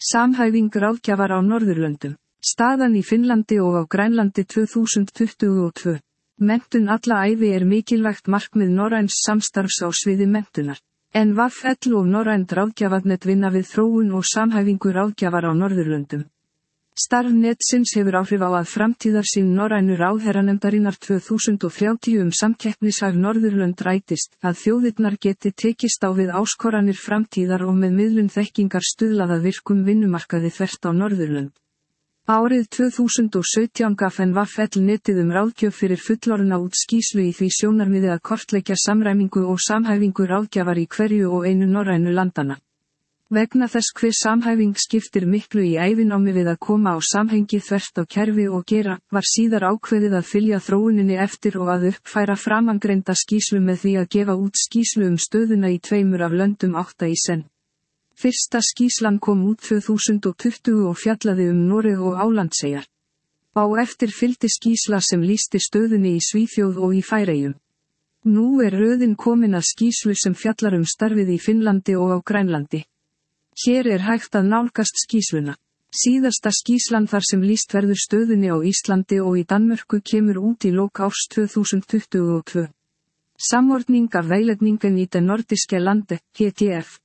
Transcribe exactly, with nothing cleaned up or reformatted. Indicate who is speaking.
Speaker 1: Samhæfing ráðgjafar á Norðurlöndum. Staðan í Finnlandi og á Grænlandi tvö þúsund tuttugu og tvö. Menntun alla ævi er mikilvægt markmið norræns samstarfs á sviði menntunar. En V L og Norrænt ráðgjafarnet vinna við þróun og samhæfingu ráðgjafar á Norðurlöndum. Starf netsins hefur áhrif á að framtíðarsýn norrænu ráðherranefndarinnar tvö þúsund þrjátíu um samkeppnishæf Norðurlönd rætist, að þjóðirnar geti tekist á við áskoranir framtíðar og með miðlun þekkingar stuðlað að virkum vinnumarkaði þvert á Norðurlönd. Árið tvö þúsund sautján gaf en V L netið um ráðgjöf fyrir fullorðna út skýrslu í því sjónarmiði að kortleggja samræmingu og samhæfingu ráðgjafar í hverju og einu norrænu landana. Vegna þess hver samhæfing skiptir miklu í ævinámi við að koma á samhengi þvert á kerfi og gera, var síðar ákveðið að fylgja þróuninni eftir og að uppfæra framangreinda skýrslu með því að gefa út skýrslu um stöðuna í tveimur af löndum átta í senn. Fyrsta skýrslan kom út tvö þúsund tuttugu og fjallaði um Noreg og Álandseyjar. Á eftir fylgdi skýrsla sem lýsti stöðunni í Svíþjóð og í Færeyjum. Nú er röðin komin að skýrslu sem fjallar um starfið í Finnlandi og á Grænlandi. Hér er hægt að nálgast skýrsluna. Síðasta skýrslan þar sem lýst verður stöðunni á Íslandi og í Danmörku kemur út í lok árs tvö þúsund tuttugu og tvö. Samordning af veiledningen i det nordiske lande, P T F.